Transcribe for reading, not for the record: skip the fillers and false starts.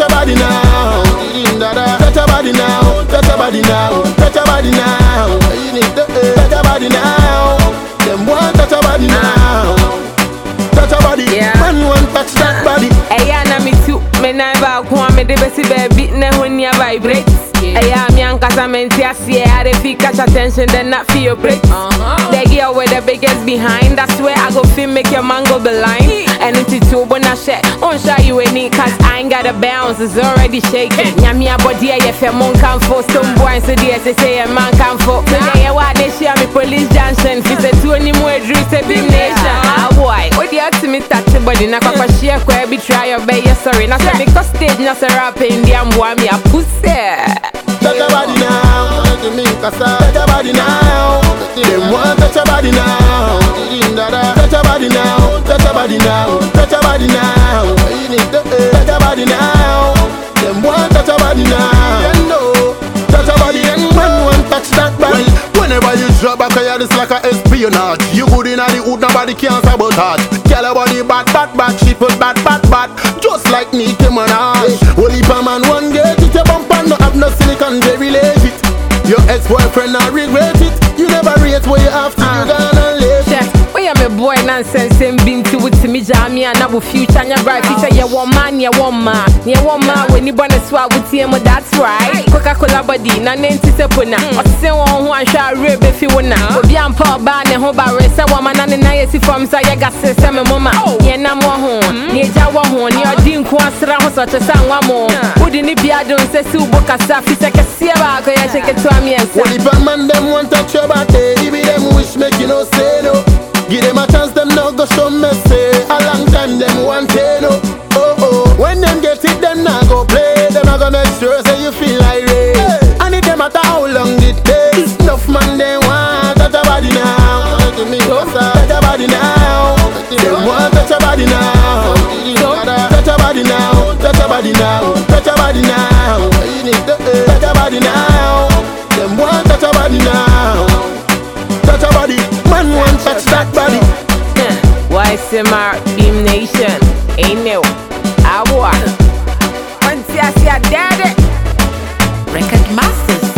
your body now. Touch your body now. Touch your body now. Touch your body now. You need to touch your body now. Them want touch your body now. Touch your body. Man want touch that body. Hey, na me too. Me never want me the best baby. Ne when you vibrate. Hey, I'm young cause I'm in TSC. I dey catch attention, then not feel your break. The girl with the biggest behind. That's where I go feel make your man go blind. And it's too when I share. On show you any cause I ain't got a bounce. It's already shaking. Nyami a body if your man can for some boy so they say a man can for. So yeah, what they share me police junction. If it's a 20 more dreams a big nation. Ah boy, what the ask me touch body na kwa share kwa be try your bay sorry. Na say because stage na say rap in the boy me a pussy. Touch your body now. Touch your body now. Them want touch your body now. Touch your body now. Touch your body now. Touch your body now. You need to touch your body now. Them want touch your body now. You know, touch your body and man want touch that body. Whenever you drop back here, it's like a espionage. You good in the hood, nobody can sabotage. Girl, your body bad, bad, bad. She put bad, bad, bad. Just like Nicki Minaj. Only per man one get it. Your bump and no have no silicon, they relate it. Your ex-boyfriend not regret it. You never rate what you have to, you gonna live. We am a boy nonsense and been to it to me, Jamie, and our future and your bright future. You want man, you want man. You want man when you wanna swap with him, that's right. Coca-Cola body, na nenti se puna. Or say one who I shall rib if you wanna. Be on power ban and home barre, say woman and I see from Saya gas, say my mama. Yeah, no more home. Near Jawa home, you're doing quasra, such a sang one more. Wouldn't it be I don't say Suboka Safi, like a Sierra, I shake it to me and say, if a man them want touch your body, give them wish make you no say no. Give them a chance, them no go show mercy. A long time them want to know. Oh oh, when them get it, them not go play. Them a go make sure say you feel irate. And it them matter how long it takes. Enough man they want touch your body now. Touch your body now. Them want touch your body now. Touch your body now. Touch your body now. Touch your body now. You need to touch your body now. Them want touch your body now. Touch your body. Man want touch that body. YSMR Beam Nation. Ain't no. I want. Once I see a daddy. Record Masters.